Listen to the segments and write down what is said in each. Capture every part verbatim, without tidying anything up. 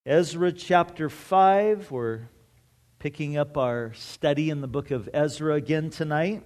Ezra chapter five. We're picking up our study in the book of Ezra again tonight.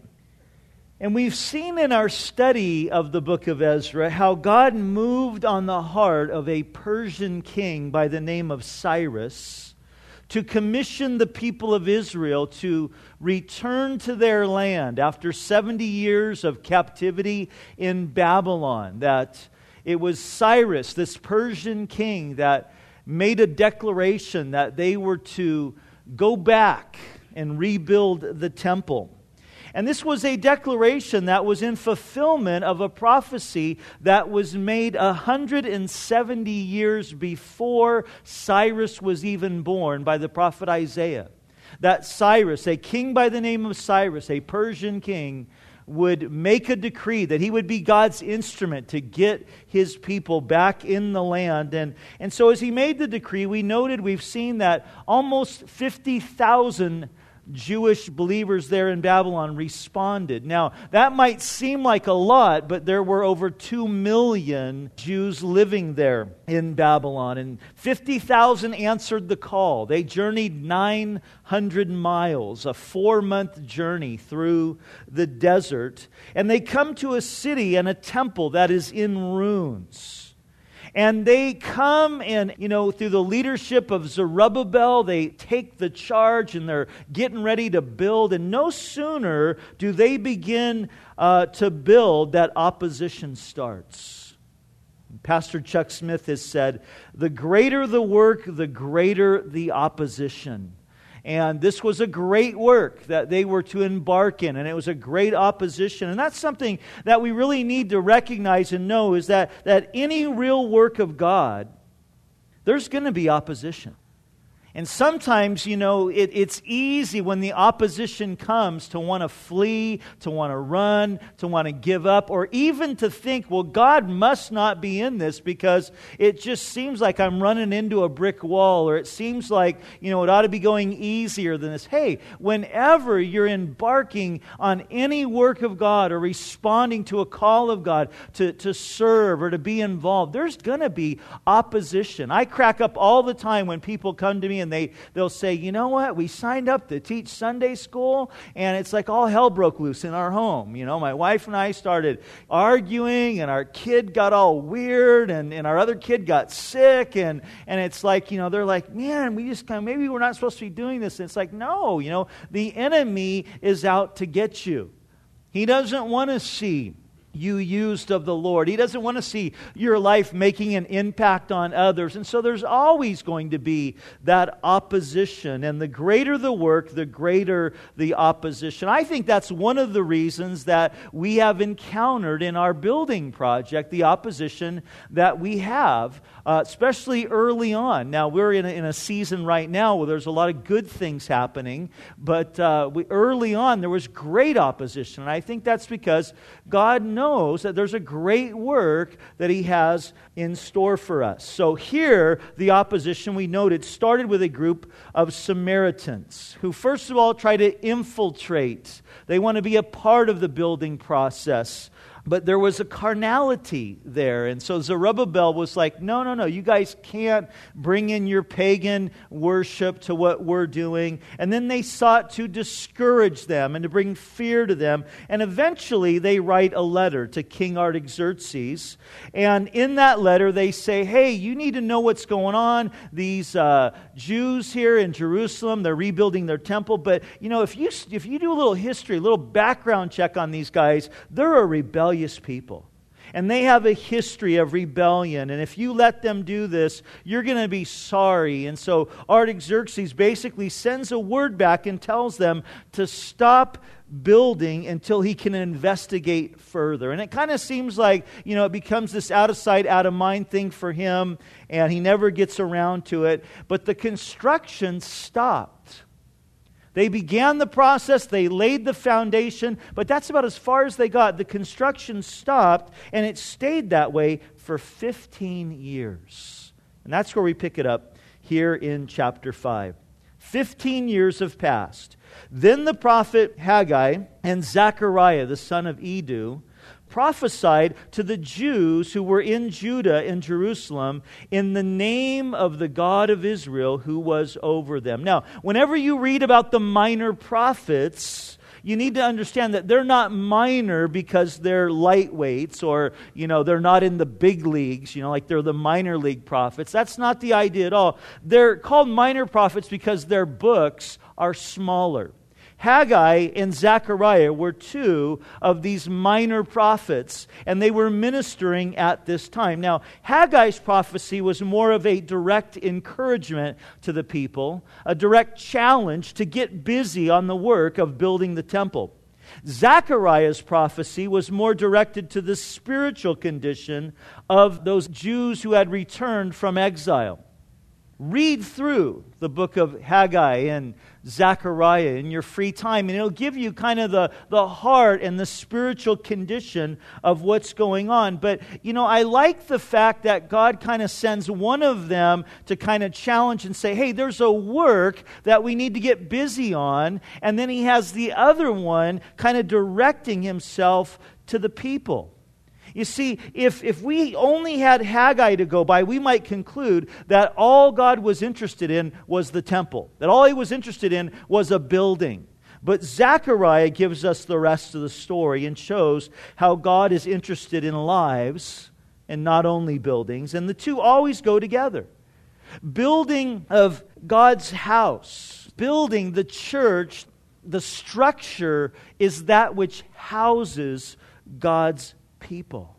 And we've seen in our study of the book of Ezra how God moved on the heart of a Persian king by the name of Cyrus to commission the people of Israel to return to their land after seventy years of captivity in Babylon. That it was Cyrus, this Persian king, that made a declaration that they were to go back and rebuild the temple. And this was a declaration that was in fulfillment of a prophecy that was made one hundred seventy years before Cyrus was even born by the prophet Isaiah. That Cyrus, a king by the name of Cyrus, a Persian king, would make a decree that he would be God's instrument to get his people back in the land. And, and so as he made the decree, we noted, we've seen that almost fifty thousand Jewish believers there in Babylon responded. Now, that might seem like a lot, but there were over two million Jews living there in Babylon, and fifty thousand answered the call. They journeyed nine hundred miles, a four-month journey through the desert, and they come to a city and a temple that is in ruins. And they come and, you know, through the leadership of Zerubbabel, they take the charge and they're getting ready to build. And no sooner do they begin uh, to build that opposition starts. Pastor Chuck Smith has said, the greater the work, the greater the opposition. And this was a great work that they were to embark in, and it was a great opposition. And that's something that we really need to recognize and know, is that, that any real work of God, there's going to be opposition. And sometimes, you know, it, it's easy when the opposition comes to want to flee, to want to run, to want to give up, or even to think, well, God must not be in this because it just seems like I'm running into a brick wall, or it seems like, you know, it ought to be going easier than this. Hey, whenever you're embarking on any work of God or responding to a call of God to, to serve or to be involved, there's going to be opposition. I crack up all the time when people come to me and they, they'll say, you know what, we signed up to teach Sunday school, and it's like all hell broke loose in our home. You know, my wife and I started arguing, and our kid got all weird, and, and our other kid got sick, and, and it's like, you know, they're like, man, we just kind of, maybe we're not supposed to be doing this. And it's like, no, you know, the enemy is out to get you. He doesn't want to see you used of the Lord. He doesn't want to see your life making an impact on others. And so there's always going to be that opposition. And the greater the work, the greater the opposition. I think that's one of the reasons that we have encountered in our building project the opposition that we have, uh, especially early on. Now, we're in a, in a season right now where there's a lot of good things happening, but uh, we, early on there was great opposition. And I think that's because God knows that there's a great work that He has in store for us. So here, the opposition, we noted, started with a group of Samaritans who first of all try to infiltrate. They want to be a part of the building process. But there was a carnality there. And so Zerubbabel was like, no, no, no, you guys can't bring in your pagan worship to what we're doing. And then they sought to discourage them and to bring fear to them. And eventually they write a letter to King Artaxerxes. And in that letter they say, hey, you need to know what's going on. These uh, Jews here in Jerusalem, they're rebuilding their temple. But, you know, if you, if you do a little history, a little background check on these guys, they're a rebellious people. And they have a history of rebellion. And if you let them do this, you're going to be sorry. And so Artaxerxes basically sends a word back and tells them to stop building until he can investigate further. And it kind of seems like, you know, it becomes this out of sight, out of mind thing for him, and he never gets around to it. But the construction stopped. They began the process, they laid the foundation, but that's about as far as they got. The construction stopped, and it stayed that way for fifteen years. And that's where we pick it up here in chapter five. Fifteen years have passed. Then the prophet Haggai and Zechariah, the son of Iddo, prophesied to the Jews who were in Judah, in Jerusalem, in the name of the God of Israel who was over them. Now, whenever you read about the minor prophets, you need to understand that they're not minor because they're lightweights or, you know, they're not in the big leagues, you know, like they're the minor league prophets. That's not the idea at all. They're called minor prophets because their books are smaller. Haggai and Zechariah were two of these minor prophets, and they were ministering at this time. Now, Haggai's prophecy was more of a direct encouragement to the people, a direct challenge to get busy on the work of building the temple. Zechariah's prophecy was more directed to the spiritual condition of those Jews who had returned from exile. Read through the book of Haggai and Zechariah in your free time, and it'll give you kind of the, the heart and the spiritual condition of what's going on. But, you know, I like the fact that God kind of sends one of them to kind of challenge and say, hey, there's a work that we need to get busy on, and then He has the other one kind of directing Himself to the people. You see, if, if we only had Haggai to go by, we might conclude that all God was interested in was the temple, that all He was interested in was a building. But Zechariah gives us the rest of the story and shows how God is interested in lives and not only buildings, and the two always go together. Building of God's house, building the church, the structure is that which houses God's people.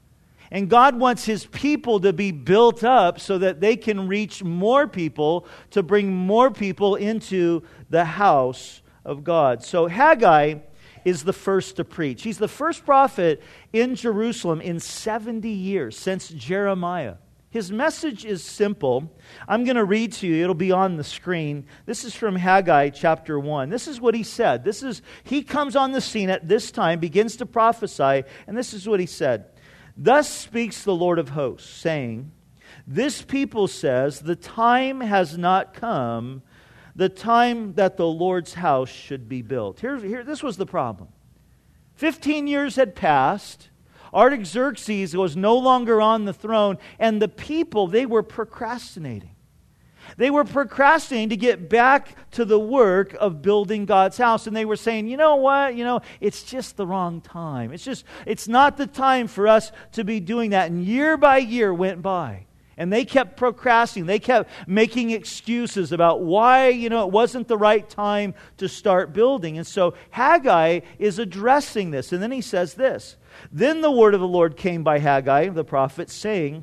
And God wants His people to be built up so that they can reach more people, to bring more people into the house of God. So Haggai is the first to preach. He's the first prophet in Jerusalem in seventy years, since Jeremiah. His message is simple. I'm going to read to you. It'll be on the screen. This is from Haggai chapter one. This is what he said. This is he comes on the scene at this time, begins to prophesy, and this is what he said. Thus speaks the Lord of hosts, saying, this people says, the time has not come, the time that the Lord's house should be built. Here, here, this was the problem. Fifteen years had passed. Artaxerxes was no longer on the throne, and the people, they were procrastinating. They were procrastinating to get back to the work of building God's house. And they were saying, you know what, you know, it's just the wrong time. It's just, it's not the time for us to be doing that. And year by year went by. And they kept procrastinating. They kept making excuses about why, you know, it wasn't the right time to start building. And so Haggai is addressing this. And then he says this. Then the word of the Lord came by Haggai, the prophet, saying,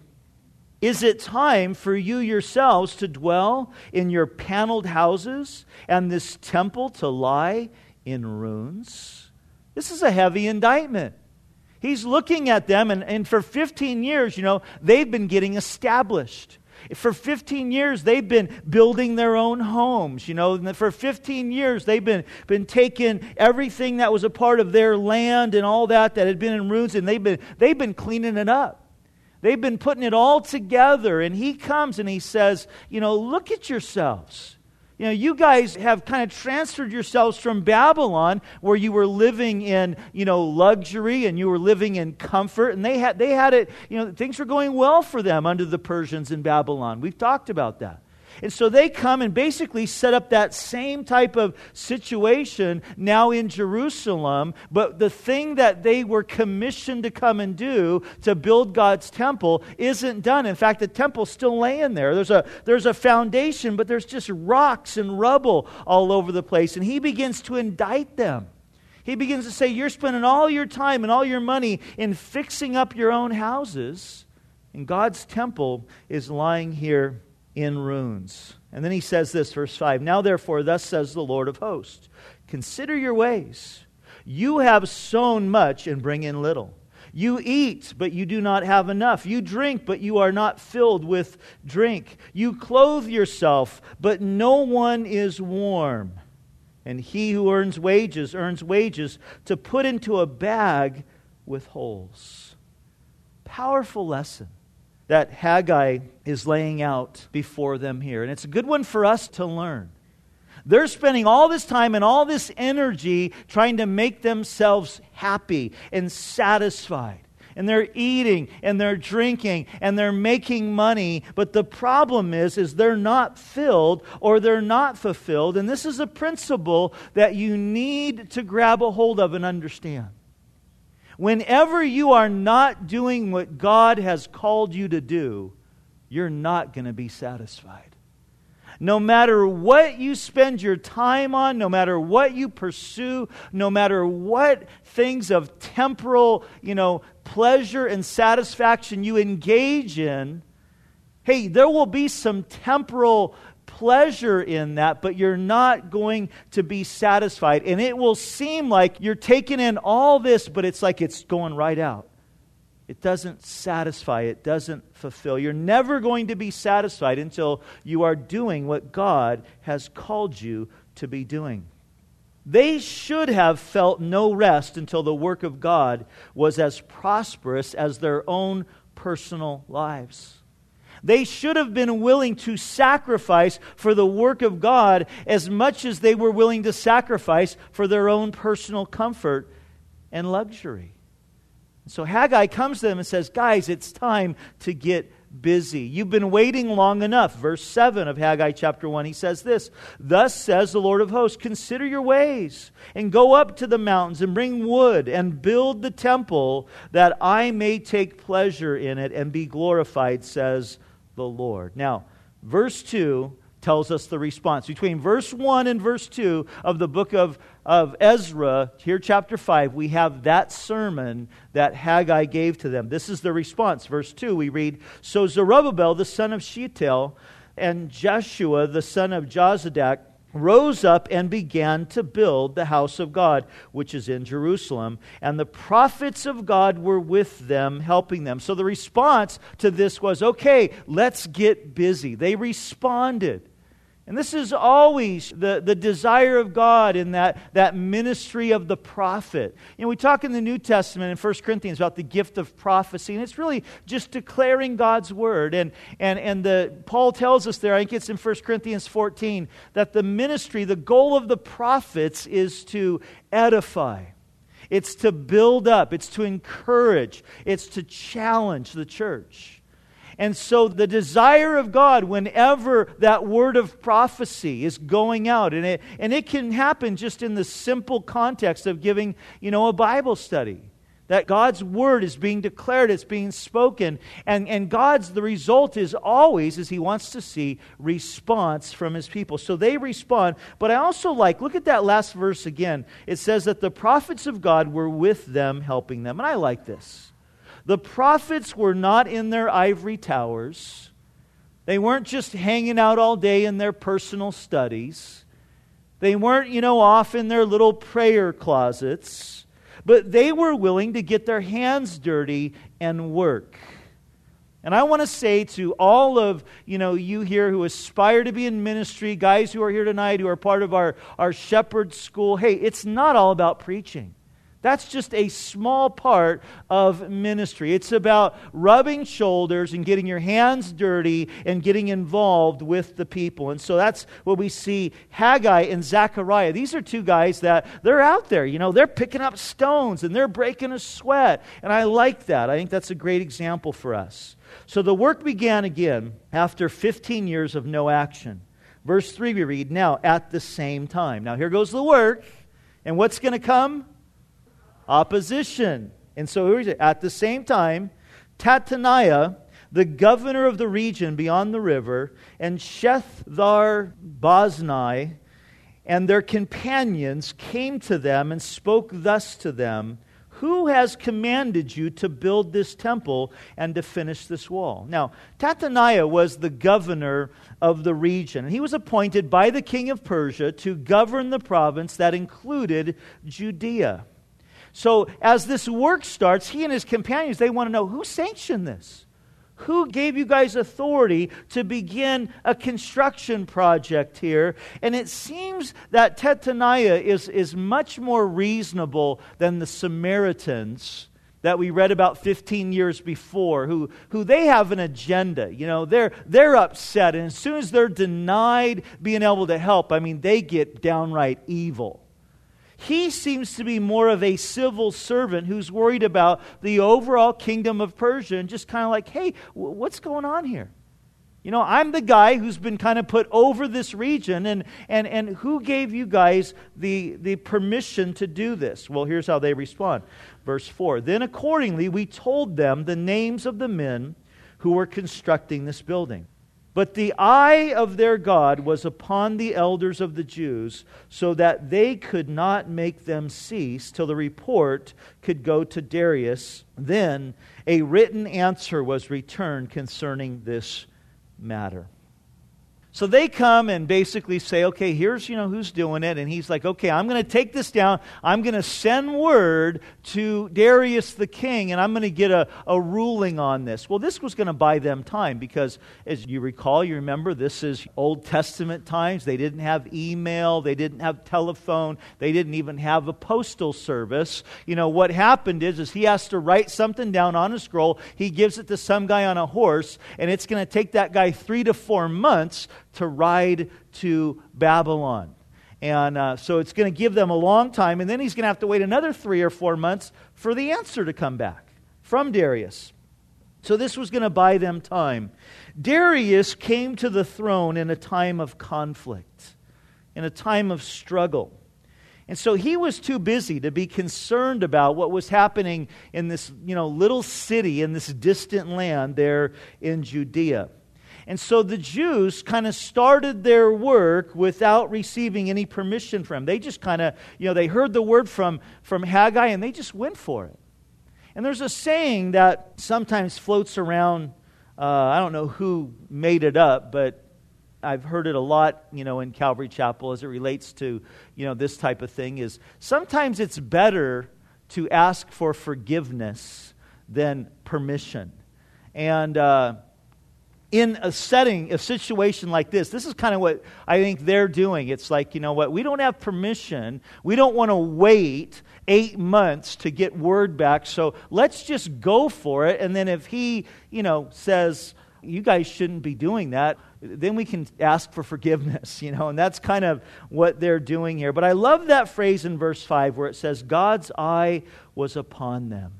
is it time for you yourselves to dwell in your paneled houses and this temple to lie in ruins? This is a heavy indictment. He's looking at them, and, and for fifteen years, you know, they've been getting established. For fifteen years, they've been building their own homes, you know. And for fifteen years, they've been, been taking everything that was a part of their land and all that that had been in ruins, and they've been, they've been cleaning it up. They've been putting it all together, and he comes and he says, you know, look at yourselves. You know, you guys have kind of transferred yourselves from Babylon, where you were living in, you know, luxury and you were living in comfort, and they had they had it, you know, things were going well for them under the Persians in Babylon. We've talked about that. And so they come and basically set up that same type of situation now in Jerusalem, but the thing that they were commissioned to come and do to build God's temple isn't done. In fact, the temple's still laying there. There's a, there's a foundation, but there's just rocks and rubble all over the place. And he begins to indict them. He begins to say, you're spending all your time and all your money in fixing up your own houses, and God's temple is lying here in ruins. And then he says this, verse five, now therefore, thus says the Lord of hosts, consider your ways. You have sown much and bring in little. You eat, but you do not have enough. You drink, but you are not filled with drink. You clothe yourself, but no one is warm. And he who earns wages, earns wages to put into a bag with holes. Powerful lesson that Haggai is laying out before them here. And it's a good one for us to learn. They're spending all this time and all this energy trying to make themselves happy and satisfied. And they're eating and they're drinking and they're making money. But the problem is, is they're not filled or they're not fulfilled. And this is a principle that you need to grab a hold of and understand. Whenever you are not doing what God has called you to do, you're not going to be satisfied. No matter what you spend your time on, no matter what you pursue, no matter what things of temporal, you know, pleasure and satisfaction you engage in, hey, there will be some temporal pleasure in that, but you're not going to be satisfied. And it will seem like you're taking in all this, but it's like it's going right out. It doesn't satisfy. It doesn't fulfill. You're never going to be satisfied until you are doing what God has called you to be doing. They should have felt no rest until the work of God was as prosperous as their own personal lives. They should have been willing to sacrifice for the work of God as much as they were willing to sacrifice for their own personal comfort and luxury. So Haggai comes to them and says, guys, it's time to get busy. You've been waiting long enough. Verse seven of Haggai chapter one, he says this, thus says the Lord of hosts, consider your ways and go up to the mountains and bring wood and build the temple that I may take pleasure in it and be glorified, says the Lord. Now, verse two tells us the response. Between verse one and verse two of the book of, of Ezra, here chapter five, we have that sermon that Haggai gave to them. This is the response. Verse two, we read, so Zerubbabel, the son of Shealtiel, and Jeshua, the son of Jozadak, rose up and began to build the house of God, which is in Jerusalem. And the prophets of God were with them, helping them. So the response to this was, okay, let's get busy. They responded. And this is always the, the desire of God in that, that ministry of the prophet. You know, we talk in the New Testament in First Corinthians about the gift of prophecy, and it's really just declaring God's word. And and and the Paul tells us there, I think it's in First Corinthians fourteen, that the ministry, the goal of the prophets is to edify. It's to build up. It's to encourage. It's to challenge the church. And so the desire of God, whenever that word of prophecy is going out, and it and it can happen just in the simple context of giving, you know, a Bible study. That God's word is being declared, it's being spoken, and, and God's, the result is always, as He wants to see, response from His people. So they respond, but I also like, look at that last verse again. It says that the prophets of God were with them, helping them. And I like this. The prophets were not in their ivory towers. They weren't just hanging out all day in their personal studies. They weren't, you know, off in their little prayer closets. But they were willing to get their hands dirty and work. And I want to say to all of, you know, you here who aspire to be in ministry, guys who are here tonight who are part of our, our shepherd school, hey, it's not all about preaching. That's just a small part of ministry. It's about rubbing shoulders and getting your hands dirty and getting involved with the people. And so that's what we see Haggai and Zechariah. These are two guys that they're out there. You know, they're picking up stones and they're breaking a sweat. And I like that. I think that's a great example for us. So the work began again after fifteen years of no action. Verse three we read, now at the same time. Now here goes the work. And what's going to come? Opposition. And so at the same time, Tattaniah, the governor of the region beyond the river, and Shethar-Boznai and their companions came to them and spoke thus to them, who has commanded you to build this temple and to finish this wall? Now, Tattaniah was the governor of the region. He was appointed by the king of Persia to govern the province that included Judea. So as this work starts, he and his companions, they want to know, who sanctioned this? Who gave you guys authority to begin a construction project here? And it seems that Tattaniah is, is much more reasonable than the Samaritans that we read about fifteen years before, who, who they have an agenda. You know, they're, they're upset, and as soon as they're denied being able to help, I mean, they get downright evil. He seems to be more of a civil servant who's worried about the overall kingdom of Persia and just kind of like, hey, w- what's going on here? You know, I'm the guy who's been kind of put over this region, and and and who gave you guys the, the permission to do this? Well, here's how they respond. Verse four, then accordingly we told them the names of the men who were constructing this building. But the eye of their God was upon the elders of the Jews, so that they could not make them cease till the report could go to Darius. Then a written answer was returned concerning this matter. So they come and basically say, okay, here's, you know, who's doing it. And he's like, okay, I'm going to take this down. I'm going to send word to Darius the king, and I'm going to get a, a ruling on this. Well, this was going to buy them time because, as you recall, you remember, this is Old Testament times. They didn't have email. They didn't have telephone. They didn't even have a postal service. You know, what happened is, is he has to write something down on a scroll. He gives it to some guy on a horse, and it's going to take that guy three to four months to ride to Babylon. And uh, so it's going to give them a long time, and then he's going to have to wait another three or four months for the answer to come back from Darius. So this was going to buy them time. Darius came to the throne in a time of conflict, in a time of struggle. And so he was too busy to be concerned about what was happening in this, you know, little city in this distant land there in Judea. And so the Jews kind of started their work without receiving any permission from him. They just kind of, you know, they heard the word from, from Haggai and they just went for it. And there's a saying that sometimes floats around, uh, I don't know who made it up, but I've heard it a lot, you know, in Calvary Chapel as it relates to, you know, this type of thing, is sometimes it's better to ask for forgiveness than permission. And, uh, in a setting, a situation like this, this is kind of what I think they're doing. It's like, you know what, we don't have permission. We don't want to wait eight months to get word back. So let's just go for it. And then if he, you know, says, you guys shouldn't be doing that, then we can ask for forgiveness, you know. And that's kind of what they're doing here. But I love that phrase in verse five where it says, God's eye was upon them.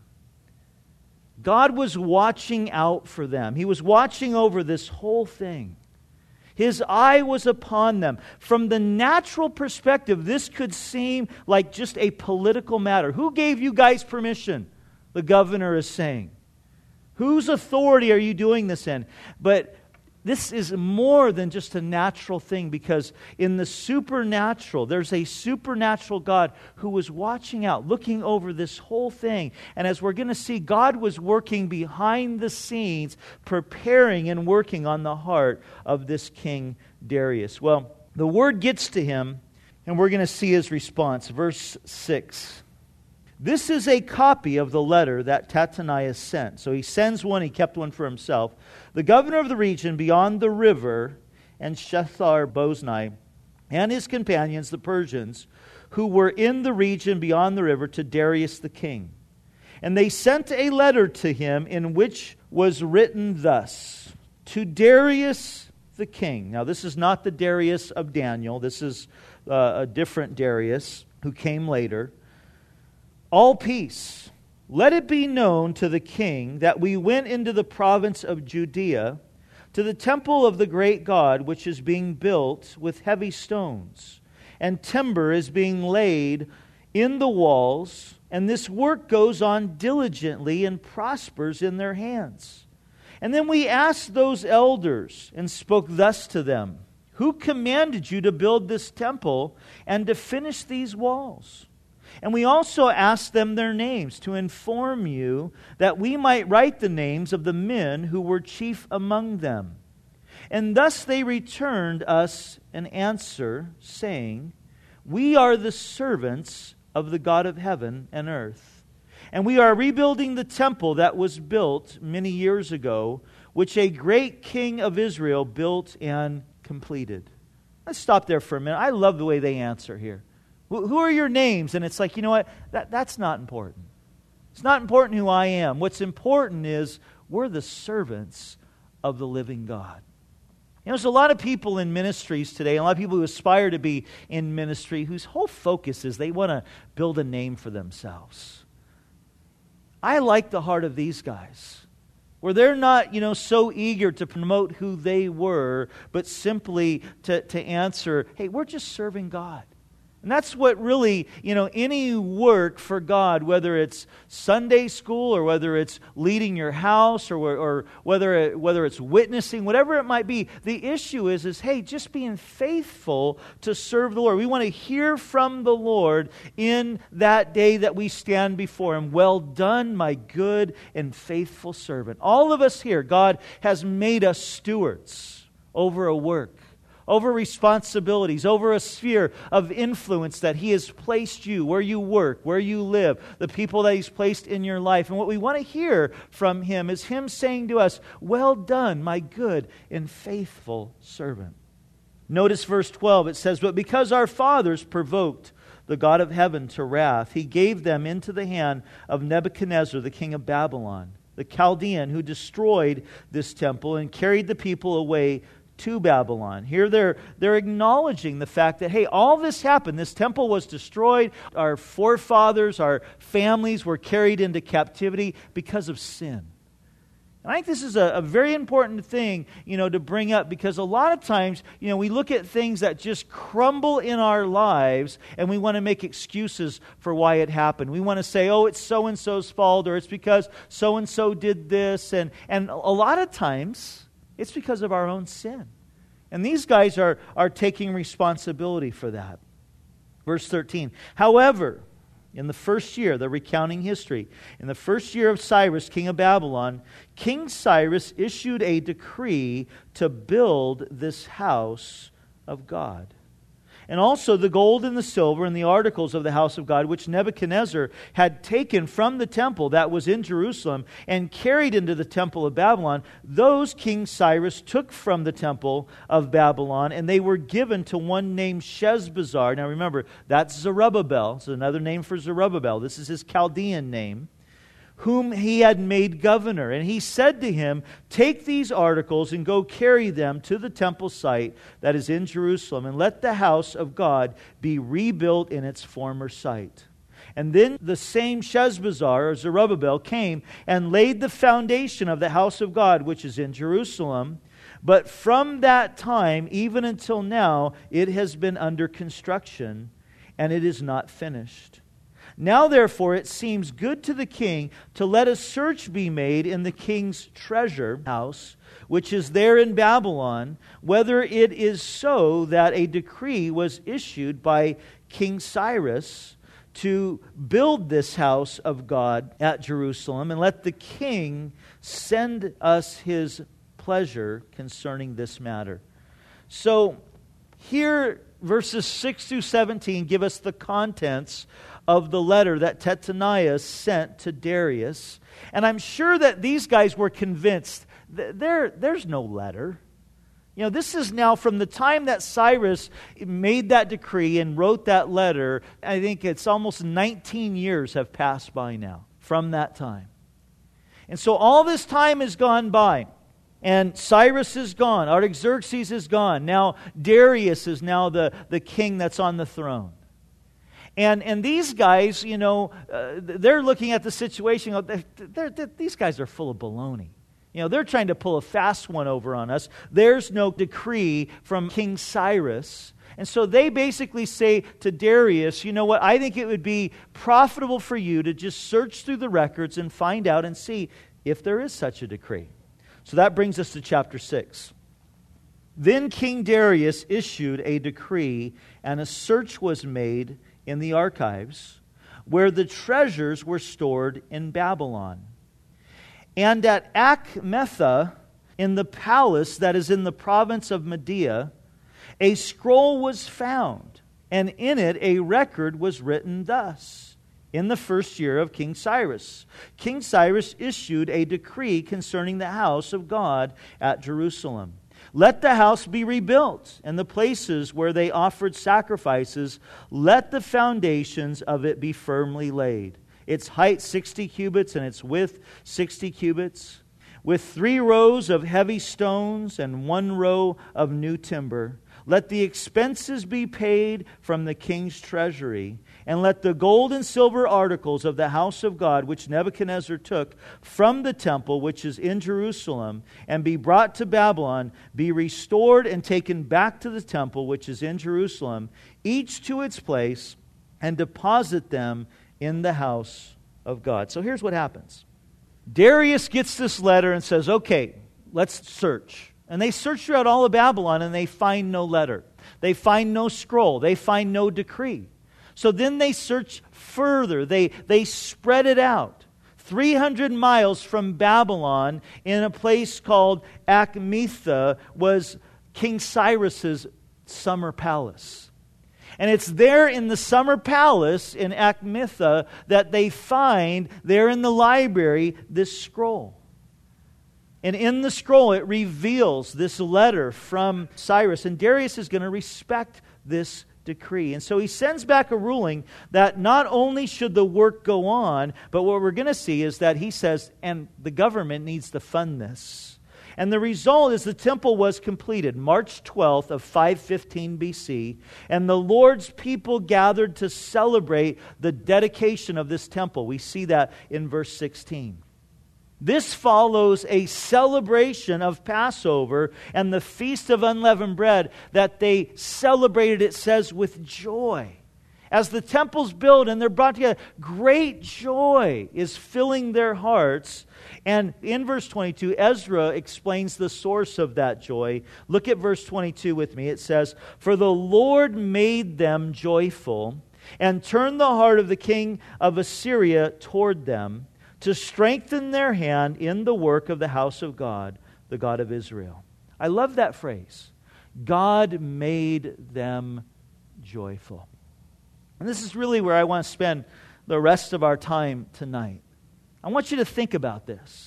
God was watching out for them. He was watching over this whole thing. His eye was upon them. From the natural perspective, this could seem like just a political matter. Who gave you guys permission? The governor is saying. Whose authority are you doing this in? But this is more than just a natural thing, because in the supernatural, there's a supernatural God who was watching out, looking over this whole thing. And as we're going to see, God was working behind the scenes, preparing and working on the heart of this King Darius. Well, the word gets to him, and we're going to see his response. Verse six. This is a copy of the letter that Tatanias sent. So he sends one, he kept one for himself. The governor of the region beyond the river, and Shethar-Boznai, and his companions, the Persians, who were in the region beyond the river, to Darius the king. And they sent a letter to him in which was written thus, to Darius the king. Now this is not the Darius of Daniel. This is uh, a different Darius who came later. All peace. Let it be known to the king that we went into the province of Judea to the temple of the great God, which is being built with heavy stones, and timber is being laid in the walls, and this work goes on diligently and prospers in their hands. And then we asked those elders and spoke thus to them, who commanded you to build this temple and to finish these walls? And we also asked them their names to inform you that we might write the names of the men who were chief among them. And thus they returned us an answer, saying, we are the servants of the God of heaven and earth. And we are rebuilding the temple that was built many years ago, which a great king of Israel built and completed. Let's stop there for a minute. I love the way they answer here. Who are your names? And it's like, you know what? That, that's not important. It's not important who I am. What's important is we're the servants of the living God. You know, there's a lot of people in ministries today, a lot of people who aspire to be in ministry, whose whole focus is they want to build a name for themselves. I like the heart of these guys, where they're not, you know, so eager to promote who they were, but simply to, to answer, hey, we're just serving God. And that's what really, you know, any work for God, whether it's Sunday school or whether it's leading your house or, or whether it, whether it's witnessing, whatever it might be, the issue is, is, hey, just being faithful to serve the Lord. We want to hear from the Lord in that day that we stand before Him. Well done, my good and faithful servant. All of us here, God has made us stewards over a work, over responsibilities, over a sphere of influence that He has placed you, where you work, where you live, the people that He's placed in your life. And what we want to hear from Him is Him saying to us, well done, my good and faithful servant. Notice verse twelve, it says, but because our fathers provoked the God of heaven to wrath, He gave them into the hand of Nebuchadnezzar, the king of Babylon, the Chaldean, who destroyed this temple and carried the people away to Babylon. Here they're, they're acknowledging the fact that, hey, all this happened. This temple was destroyed. Our forefathers, our families were carried into captivity because of sin. And I think this is a, a very important thing, you know, to bring up, because a lot of times, you know, we look at things that just crumble in our lives and we want to make excuses for why it happened. We want to say, oh, it's so-and-so's fault, or it's because so-and-so did this. And, and a lot of times, it's because of our own sin. And these guys are, are taking responsibility for that. Verse thirteen. However, in the first year, they're recounting history. In the first year of Cyrus, king of Babylon, King Cyrus issued a decree to build this house of God. And also the gold and the silver and the articles of the house of God, which Nebuchadnezzar had taken from the temple that was in Jerusalem and carried into the temple of Babylon, those King Cyrus took from the temple of Babylon, and they were given to one named Sheshbazzar. Now remember, that's Zerubbabel. It's another name for Zerubbabel. This is his Chaldean name, whom he had made governor. And he said to him, take these articles and go carry them to the temple site that is in Jerusalem, and let the house of God be rebuilt in its former site. And then the same Sheshbazzar, or Zerubbabel, came and laid the foundation of the house of God, which is in Jerusalem. But from that time, even until now, it has been under construction, and it is not finished. Now, therefore, it seems good to the king to let a search be made in the king's treasure house, which is there in Babylon, whether it is so that a decree was issued by King Cyrus to build this house of God at Jerusalem, and let the king send us his pleasure concerning this matter. So, here, verses six through seventeen give us the contents of the letter that Tattenai sent to Darius. And I'm sure that these guys were convinced that there, there's no letter. You know, this is now from the time that Cyrus made that decree and wrote that letter. I think it's almost nineteen years have passed by now from that time. And so all this time has gone by. And Cyrus is gone. Artaxerxes is gone. Now Darius is now the, the king that's on the throne. And and these guys, you know, uh, they're looking at the situation. They're, they're, they're, these guys are full of baloney. You know, they're trying to pull a fast one over on us. There's no decree from King Cyrus. And so they basically say to Darius, you know what, I think it would be profitable for you to just search through the records and find out and see if there is such a decree. So that brings us to chapter six. Then King Darius issued a decree, and a search was made in the archives where the treasures were stored in Babylon. And at Achmetha, in the palace that is in the province of Media, a scroll was found, and in it a record was written thus: in the first year of King Cyrus, King Cyrus issued a decree concerning the house of God at Jerusalem. Let the house be rebuilt, and the places where they offered sacrifices, let the foundations of it be firmly laid. its height sixty cubits, and its width sixty cubits, with three rows of heavy stones and one row of new timber. Let the expenses be paid from the king's treasury, and let the gold and silver articles of the house of God, which Nebuchadnezzar took from the temple which is in Jerusalem, and be brought to Babylon, be restored and taken back to the temple which is in Jerusalem, each to its place, and deposit them in the house of God. So here's what happens. Darius gets this letter and says, okay, let's search. And they search throughout all of Babylon and they find no letter. They find no scroll. They find no decree. So then they search further. They, they spread it out. three hundred miles from Babylon, in a place called Achmetha, was King Cyrus's summer palace. And it's there in the summer palace in Achmetha that they find, there in the library, this scroll. And in the scroll, it reveals this letter from Cyrus. And Darius is going to respect this decree. And so he sends back a ruling that not only should the work go on, but what we're going to see is that he says, and the government needs to fund this. And the result is the temple was completed March twelfth of five fifteen B C, and the Lord's people gathered to celebrate the dedication of this temple. We see that in verse sixteen. This follows a celebration of Passover and the Feast of Unleavened Bread that they celebrated, it says, with joy. As the temple's built and they're brought together, great joy is filling their hearts. And in verse twenty-two, Ezra explains the source of that joy. Look at verse twenty-two with me. It says, "For the Lord made them joyful and turned the heart of the king of Assyria toward them, to strengthen their hand in the work of the house of God, the God of Israel." I love that phrase. God made them joyful. And this is really where I want to spend the rest of our time tonight. I want you to think about this.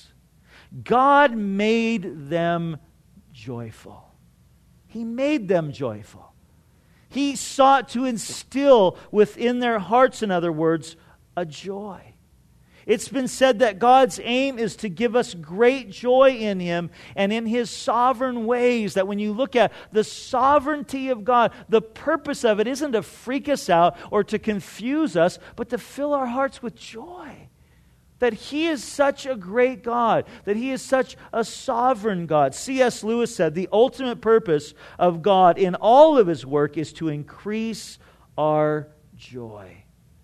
God made them joyful. He made them joyful. He sought to instill within their hearts, in other words, a joy. It's been said that God's aim is to give us great joy in Him and in His sovereign ways. That when you look at the sovereignty of God, the purpose of it isn't to freak us out or to confuse us, but to fill our hearts with joy. That He is such a great God, that He is such a sovereign God. C S Lewis said, the ultimate purpose of God in all of His work is to increase our joy.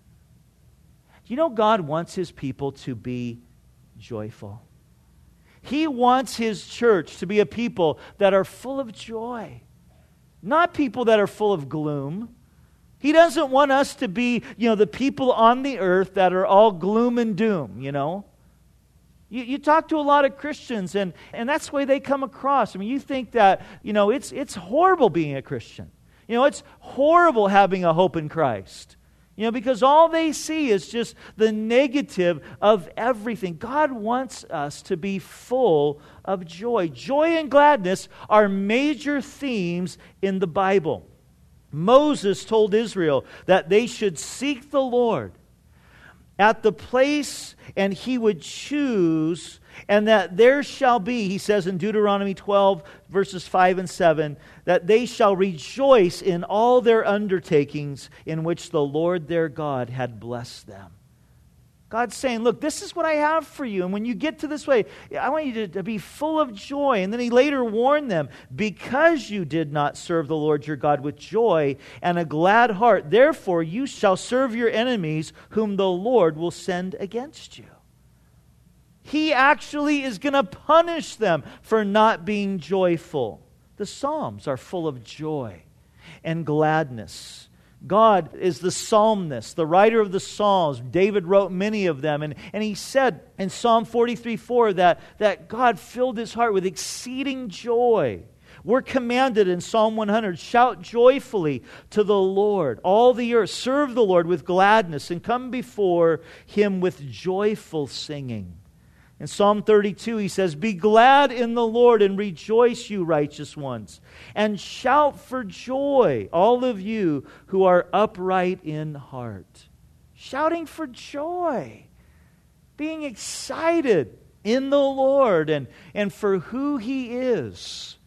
You know, God wants His people to be joyful. He wants His church to be a people that are full of joy, not people that are full of gloom. He doesn't want us to be, you know, the people on the earth that are all gloom and doom, you know. You, you talk to a lot of Christians, and, and that's the way they come across. I mean, you think that, you know, it's it's horrible being a Christian. You know, it's horrible having a hope in Christ. You know, because all they see is just the negative of everything. God wants us to be full of joy. Joy and gladness are major themes in the Bible. Moses told Israel that they should seek the Lord at the place and He would choose, and that there shall be, he says in Deuteronomy twelve, verses five and seven, that they shall rejoice in all their undertakings in which the Lord their God had blessed them. God's saying, look, this is what I have for you. And when you get to this way, I want you to, to be full of joy. And then He later warned them, because you did not serve the Lord your God with joy and a glad heart, therefore you shall serve your enemies, whom the Lord will send against you. He actually is going to punish them for not being joyful. The Psalms are full of joy and gladness. God is the psalmist, the writer of the Psalms. David wrote many of them. And, and he said in Psalm forty-three four that, that God filled his heart with exceeding joy. We're commanded in Psalm one hundred, shout joyfully to the Lord. All the earth, serve the Lord with gladness and come before Him with joyful singing. In Psalm thirty-two, he says, be glad in the Lord and rejoice, you righteous ones, and shout for joy, all of you who are upright in heart. shouting for joy, being excited in the Lord and, and for who He is.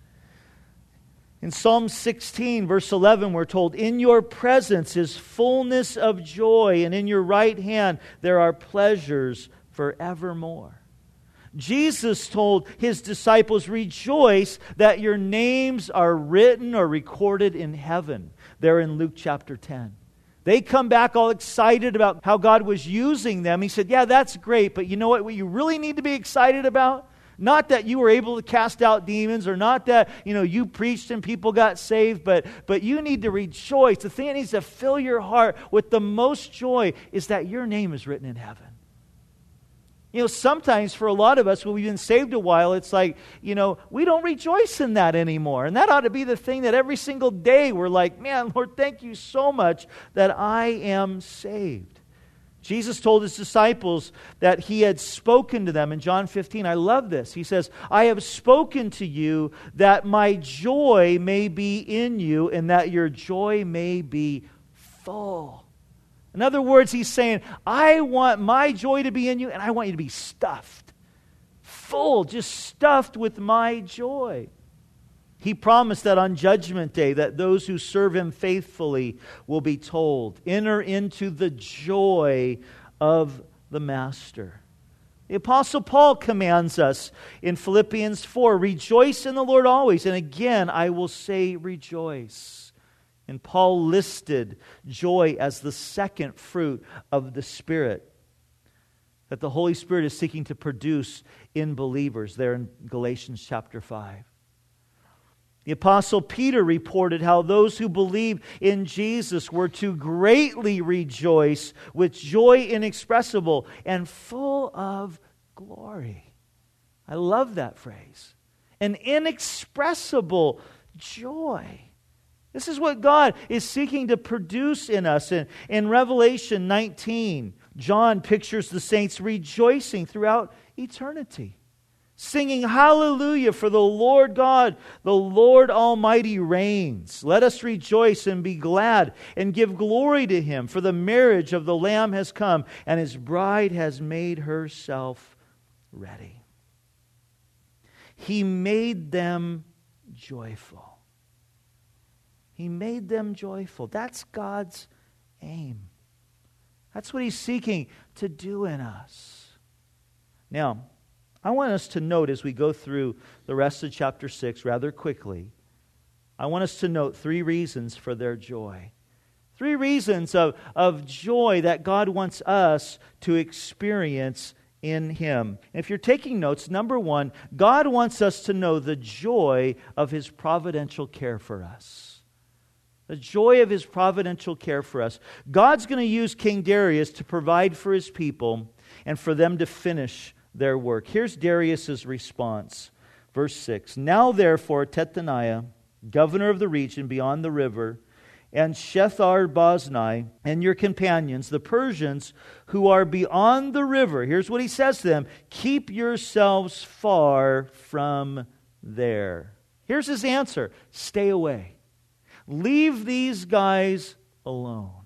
In Psalm sixteen, verse eleven, we're told, "In your presence is fullness of joy, and in your right hand there are pleasures forevermore." Jesus told His disciples, "Rejoice that your names are written or recorded in heaven." There in Luke chapter ten. They come back all excited about how God was using them. He said, "Yeah, that's great, but you know what, what you really need to be excited about? Not that you were able to cast out demons, or not that, you know, you preached and people got saved, but, but you need to rejoice. The thing that needs to fill your heart with the most joy is that your name is written in heaven." You know, sometimes for a lot of us, when we've been saved a while, it's like, you know, we don't rejoice in that anymore. And that ought to be the thing that every single day we're like, "Man, Lord, thank you so much that I am saved." Jesus told His disciples that He had spoken to them in John fifteen. I love this. He says, "I have spoken to you that my joy may be in you and that your joy may be full." In other words, He's saying, I want my joy to be in you and I want you to be stuffed. Full, just stuffed with my joy. He promised that on Judgment Day that those who serve Him faithfully will be told, "Enter into the joy of the Master." The Apostle Paul commands us in Philippians four, "Rejoice in the Lord always, and again I will say rejoice." And Paul listed joy as the second fruit of the Spirit that the Holy Spirit is seeking to produce in believers there in Galatians chapter five. The Apostle Peter reported how those who believe in Jesus were to greatly rejoice with joy inexpressible and full of glory. I love that phrase. An inexpressible joy. This is what God is seeking to produce in us. In, in Revelation nineteen, John pictures the saints rejoicing throughout eternity, singing hallelujah, for the Lord God, the Lord Almighty reigns. Let us rejoice and be glad and give glory to Him, for the marriage of the Lamb has come, and His bride has made herself ready. He made them joyful. He made them joyful. That's God's aim. That's what He's seeking to do in us. Now, I want us to note as we go through the rest of chapter six rather quickly, I want us to note three reasons for their joy. Three reasons of, of joy that God wants us to experience in Him. And if you're taking notes, number one, God wants us to know the joy of His providential care for us. The joy of His providential care for us. God's going to use King Darius to provide for His people and for them to finish their work. Here's Darius's response. Verse six. "Now therefore Tetaniah, governor of the region beyond the river, and Shethar-Boznai, and your companions, the Persians who are beyond the river," here's what he says to them, "keep yourselves far from there." Here's his answer. Stay away. Leave these guys alone.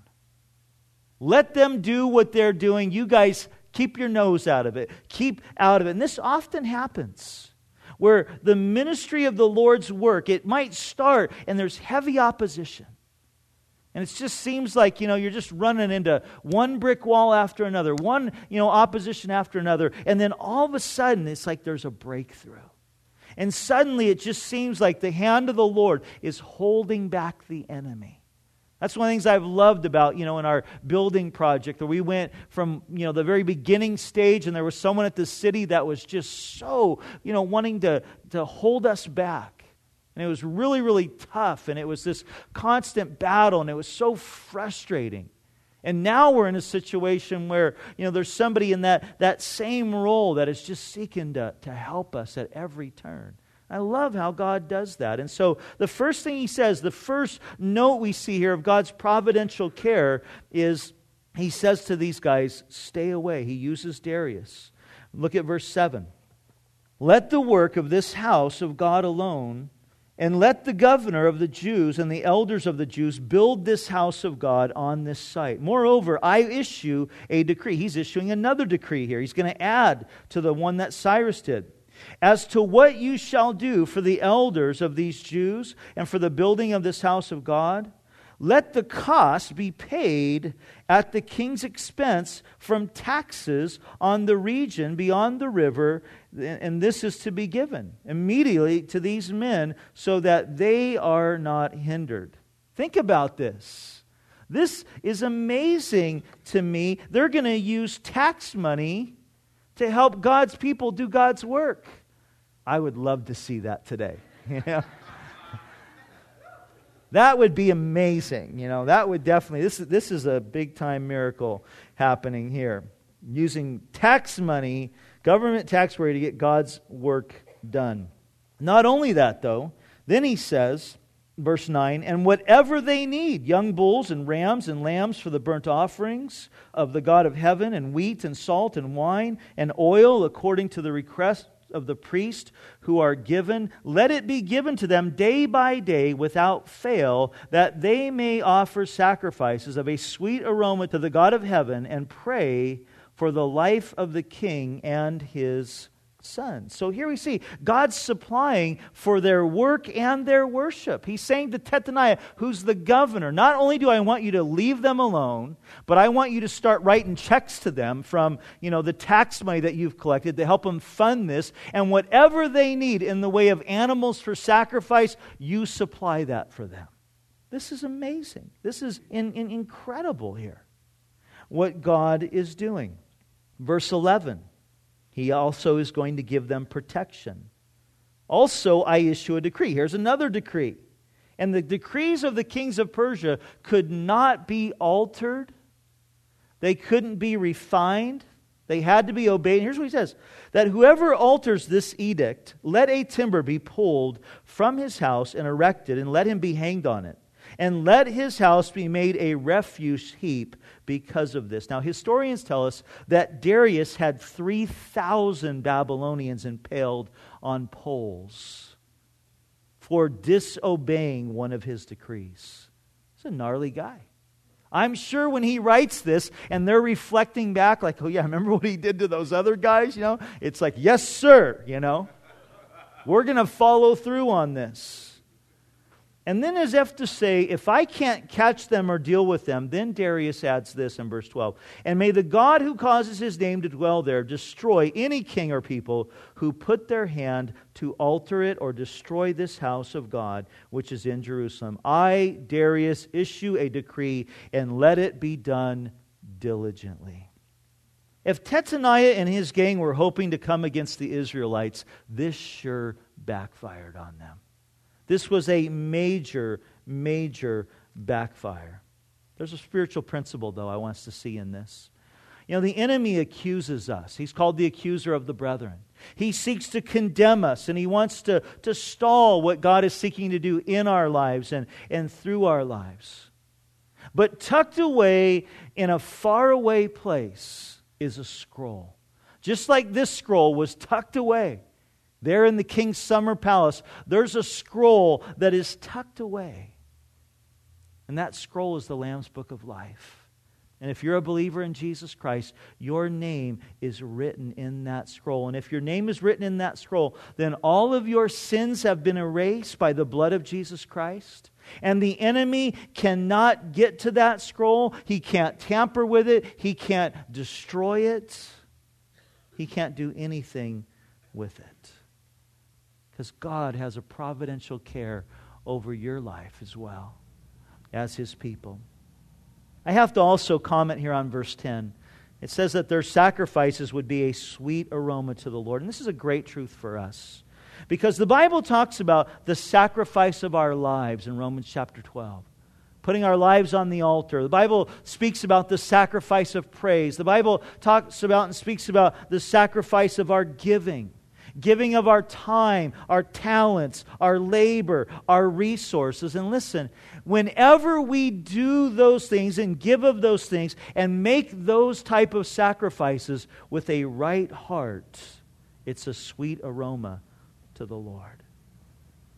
Let them do what they're doing. You guys keep your nose out of it. Keep out of it. And this often happens where the ministry of the Lord's work, it might start and there's heavy opposition. And it just seems like, you know, you're just running into one brick wall after another, one, you know, opposition after another. And then all of a sudden, it's like there's a breakthrough. And suddenly it just seems like the hand of the Lord is holding back the enemy. That's one of the things I've loved about, you know, in our building project, where we went from, you know, the very beginning stage, and there was someone at the city that was just so, you know, wanting to, to hold us back. And it was really, really tough, and it was this constant battle, and it was so frustrating. And now we're in a situation where, you know, there's somebody in that, that same role that is just seeking to, to help us at every turn. I love how God does that. And so the first thing He says, the first note we see here of God's providential care is He says to these guys, stay away. He uses Darius. Look at verse seven. "Let the work of this house of God alone And let the governor of the Jews and the elders of the Jews build this house of God on this site. Moreover, I issue a decree. He's issuing another decree here. He's going to add to the one that Cyrus did. As to what you shall do for the elders of these Jews and for the building of this house of God, let the cost be paid at the king's expense from taxes on the region beyond the river, and this is to be given immediately to these men so that they are not hindered. Think about this. This is amazing to me. They're going to use tax money to help God's people do God's work. I would love to see that today. You know? That would be amazing. You know, that would definitely, this is, this is a big-time miracle happening here. Using tax money, government tax money to get God's work done. Not only that, though, then he says, verse nine, and whatever they need, young bulls and rams and lambs for the burnt offerings of the God of heaven, and wheat and salt and wine and oil according to the request of the priest who are given, let it be given to them day by day without fail, that they may offer sacrifices of a sweet aroma to the God of heaven and pray for the life of the king and his son. So here we see God's supplying for their work and their worship. He's saying to Tetaniah, who's the governor, not only do I want you to leave them alone, but I want you to start writing checks to them from, you know, the tax money that you've collected to help them fund this, and whatever they need in the way of animals for sacrifice, you supply that for them. This is amazing. This is in, in incredible here, what God is doing. Verse eleven. He also is going to give them protection. Also, I issue a decree. Here's another decree. And the decrees of the kings of Persia could not be altered. They couldn't be refined. They had to be obeyed. And here's what he says. That whoever alters this edict, let a timber be pulled from his house and erected, and let him be hanged on it. And let his house be made a refuse heap because of this. Now, historians tell us that Darius had three thousand Babylonians impaled on poles for disobeying one of his decrees. He's a gnarly guy. I'm sure when he writes this and they're reflecting back like, oh yeah, remember what he did to those other guys? You know, it's like, yes, sir, you know. We're going to follow through on this. And then as if to say, if I can't catch them or deal with them, then Darius adds this in verse twelve. And may the God who causes his name to dwell there destroy any king or people who put their hand to alter it or destroy this house of God, which is in Jerusalem. I, Darius, issue a decree, and let it be done diligently. If Tetaniah and his gang were hoping to come against the Israelites, this sure backfired on them. This was a major, major backfire. There's a spiritual principle, though, I want us to see in this. You know, the enemy accuses us. He's called the accuser of the brethren. He seeks to condemn us, and he wants to, to stall what God is seeking to do in our lives and, and through our lives. But tucked away in a faraway place is a scroll. Just like this scroll was tucked away there in the king's summer palace, there's a scroll that is tucked away. And that scroll is the Lamb's Book of Life. And if you're a believer in Jesus Christ, your name is written in that scroll. And if your name is written in that scroll, then all of your sins have been erased by the blood of Jesus Christ. And the enemy cannot get to that scroll. He can't tamper with it. He can't destroy it. He can't do anything with it. Because God has a providential care over your life as well as His people. I have to also comment here on verse ten. It says that their sacrifices would be a sweet aroma to the Lord. And this is a great truth for us. Because the Bible talks about the sacrifice of our lives in Romans chapter twelve. Putting our lives on the altar. The Bible speaks about the sacrifice of praise. The Bible talks about and speaks about the sacrifice of our giving. Giving of our time, our talents, our labor, our resources. And listen, whenever we do those things and give of those things and make those type of sacrifices with a right heart, it's a sweet aroma to the Lord.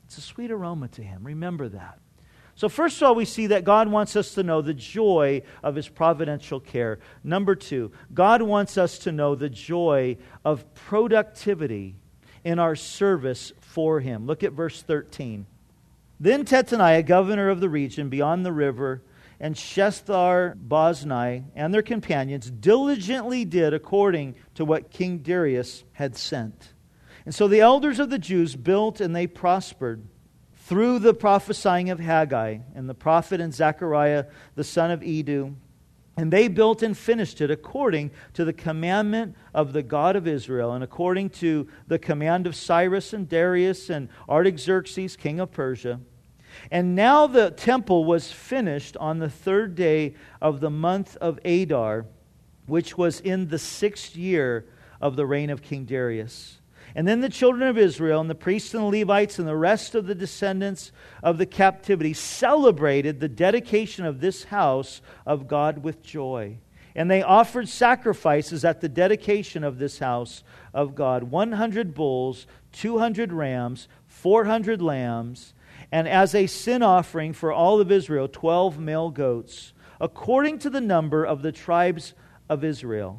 It's a sweet aroma to Him. Remember that. So first of all, we see that God wants us to know the joy of His providential care. Number two, God wants us to know the joy of productivity in our service for Him. Look at verse thirteen. Then Tattenai, governor of the region beyond the river, and Shethar-Boznai and their companions diligently did according to what King Darius had sent. And so the elders of the Jews built and they prospered through the prophesying of Haggai and the prophet and Zechariah the son of Iddo. And they built and finished it according to the commandment of the God of Israel and according to the command of Cyrus and Darius and Artaxerxes, king of Persia. And now the temple was finished on the third day of the month of Adar, which was in the sixth year of the reign of King Darius. And then the children of Israel and the priests and the Levites and the rest of the descendants of the captivity celebrated the dedication of this house of God with joy. And they offered sacrifices at the dedication of this house of God, one hundred bulls, two hundred rams, four hundred lambs, and as a sin offering for all of Israel, twelve male goats, according to the number of the tribes of Israel.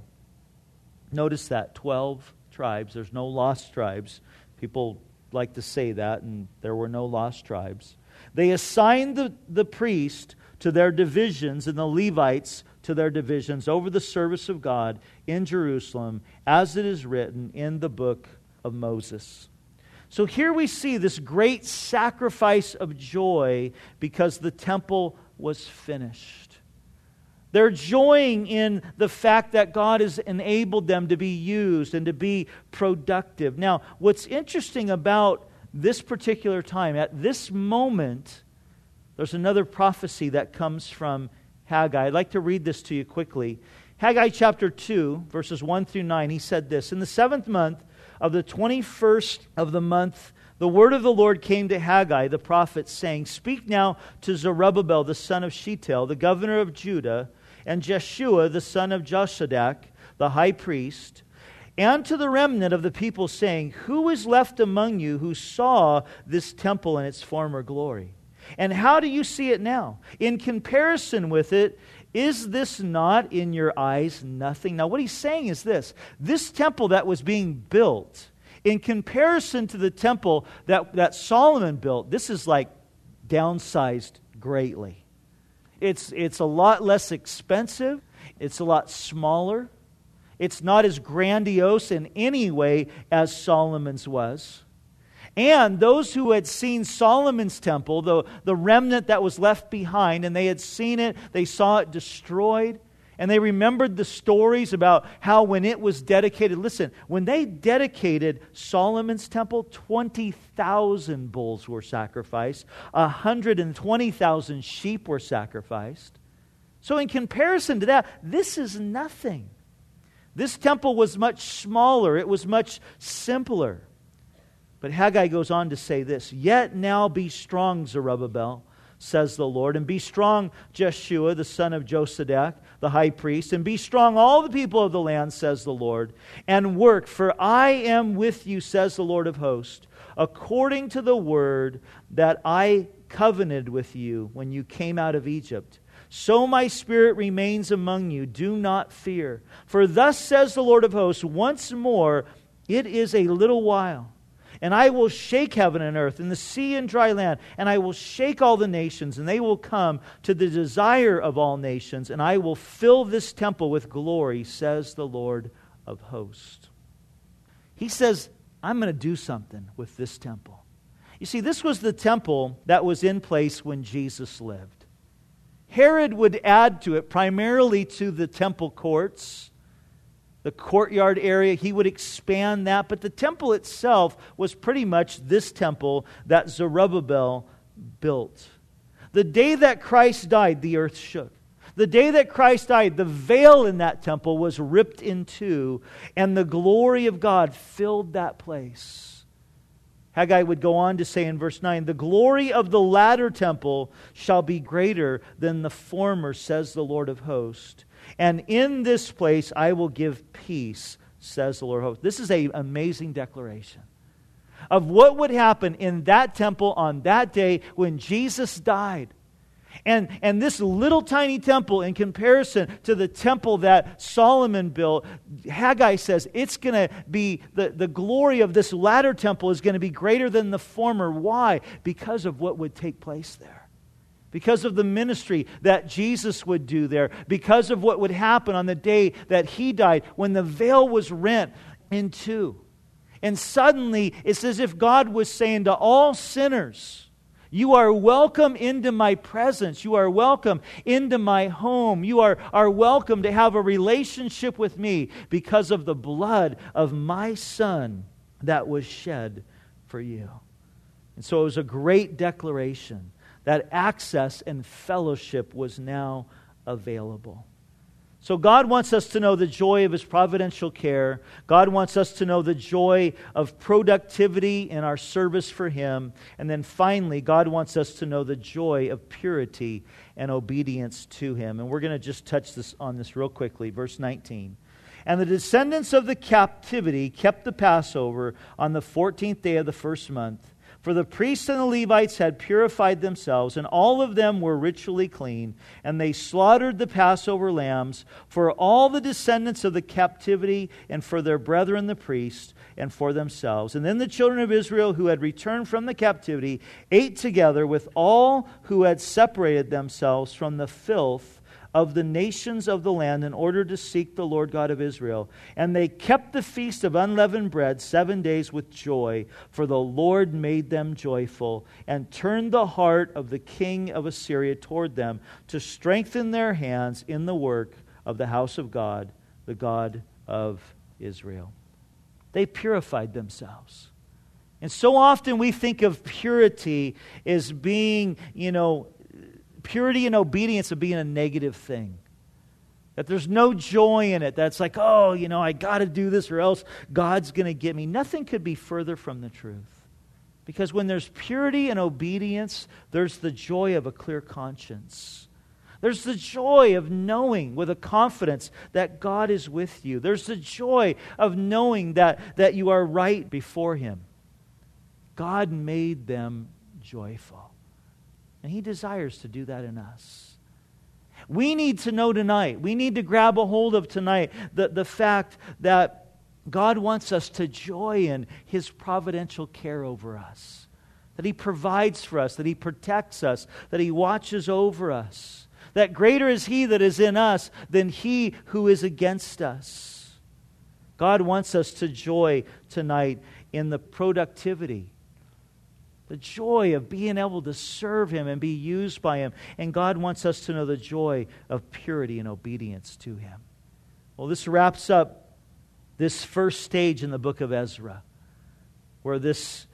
Notice that, twelve tribes. There's no lost tribes. People like to say that, and there were no lost tribes. They assigned the, the priest to their divisions and the Levites to their divisions over the service of God in Jerusalem, as it is written in the book of Moses. So here we see this great sacrifice of joy because the temple was finished. They're joying in the fact that God has enabled them to be used and to be productive. Now, what's interesting about this particular time, at this moment, there's another prophecy that comes from Haggai. I'd like to read this to you quickly. Haggai chapter two, verses one through nine, he said this, "In the seventh month of the twenty-first of the month, the word of the Lord came to Haggai the prophet, saying, Speak now to Zerubbabel the son of Shealtiel, the governor of Judah, and Jeshua the son of Josadak, the high priest, and to the remnant of the people, saying, Who is left among you who saw this temple in its former glory? And how do you see it now? In comparison with it, is this not in your eyes nothing?" Now what he's saying is this. This temple that was being built, in comparison to the temple that, that Solomon built, this is like downsized greatly. It's, it's a lot less expensive. It's a lot smaller. It's not as grandiose in any way as Solomon's was. And those who had seen Solomon's temple, the, the remnant that was left behind, and they had seen it, they saw it destroyed, and they remembered the stories about how when it was dedicated, listen, when they dedicated Solomon's temple, twenty thousand bulls were sacrificed, one hundred twenty thousand sheep were sacrificed. So in comparison to that, this is nothing. This temple was much smaller, it was much simpler. But Haggai goes on to say this, "Yet now be strong, Zerubbabel, says the Lord, and be strong, Jeshua, the son of Josadak, the high priest, and be strong, all the people of the land, says the Lord, and work, for I am with you, says the Lord of hosts, according to the word that I covenanted with you when you came out of Egypt. So my spirit remains among you. Do not fear. For thus says the Lord of hosts, once more, it is a little while, and I will shake heaven and earth, and the sea and dry land, and I will shake all the nations, and they will come to the desire of all nations, and I will fill this temple with glory, says the Lord of hosts." He says, I'm going to do something with this temple. You see, this was the temple that was in place when Jesus lived. Herod would add to it, primarily to the temple courts, the courtyard area. He would expand that, but the temple itself was pretty much this temple that Zerubbabel built. The day that Christ died, the earth shook. The day that Christ died, the veil in that temple was ripped in two, and the glory of God filled that place. Haggai would go on to say in verse nine, "The glory of the latter temple shall be greater than the former, says the Lord of hosts. And in this place I will give peace, says the Lord of hosts." This is an amazing declaration. of what would happen in that temple on that day when Jesus died. And, and this little tiny temple, in comparison to the temple that Solomon built, Haggai says it's going to be, the, the glory of this latter temple is going to be greater than the former. Why? Because of what would take place there. Because of the ministry that Jesus would do there. Because of what would happen on the day that He died, when the veil was rent in two. And suddenly, it's as if God was saying to all sinners, you are welcome into my presence. You are welcome into my home. You are, are welcome to have a relationship with me because of the blood of my Son that was shed for you. And so it was a great declaration that access and fellowship was now available. So God wants us to know the joy of His providential care. God wants us to know the joy of productivity in our service for Him. And then finally, God wants us to know the joy of purity and obedience to Him. And we're going to just touch this on this real quickly. Verse nineteen. And the descendants of the captivity kept the Passover on the fourteenth day of the first month. For the priests and the Levites had purified themselves, and all of them were ritually clean, and they slaughtered the Passover lambs for all the descendants of the captivity, and for their brethren the priests, and for themselves. And then the children of Israel who had returned from the captivity ate together with all who had separated themselves from the filth of the nations of the land in order to seek the Lord God of Israel. And they kept the feast of unleavened bread seven days with joy, for the Lord made them joyful, and turned the heart of the king of Assyria toward them, to strengthen their hands in the work of the house of God, the God of Israel. They purified themselves. And so often we think of purity as being, you know, purity and obedience of being a negative thing. That there's no joy in it. That's like, oh, you know, I got to do this or else God's going to get me. Nothing could be further from the truth. Because when there's purity and obedience, there's the joy of a clear conscience. There's the joy of knowing with a confidence that God is with you. There's the joy of knowing that, that you are right before Him. God made them joyful. And He desires to do that in us. We need to know tonight, we need to grab a hold of tonight the, the fact that God wants us to joy in His providential care over us. That He provides for us, that He protects us, that He watches over us. That greater is He that is in us than he who is against us. God wants us to joy tonight in the productivity, the joy of being able to serve Him and be used by Him. And God wants us to know the joy of purity and obedience to Him. Well, this wraps up this first stage in the book of Ezra, where this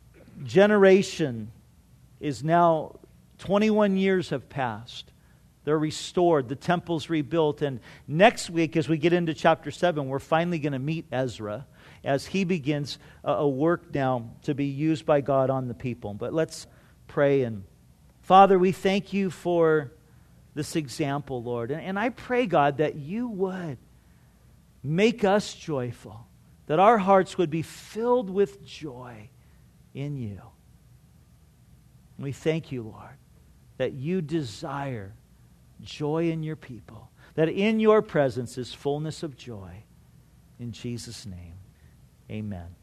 generation is now, twenty-one years have passed. They're restored. The temple's rebuilt. And next week, as we get into chapter seven, we're finally going to meet Ezra as he begins a work now to be used by God on the people. But let's pray. And Father, we thank You for this example, Lord. And, and I pray, God, that You would make us joyful, that our hearts would be filled with joy in You. And we thank You, Lord, that You desire joy in Your people, that in Your presence is fullness of joy. In Jesus' name. Amen.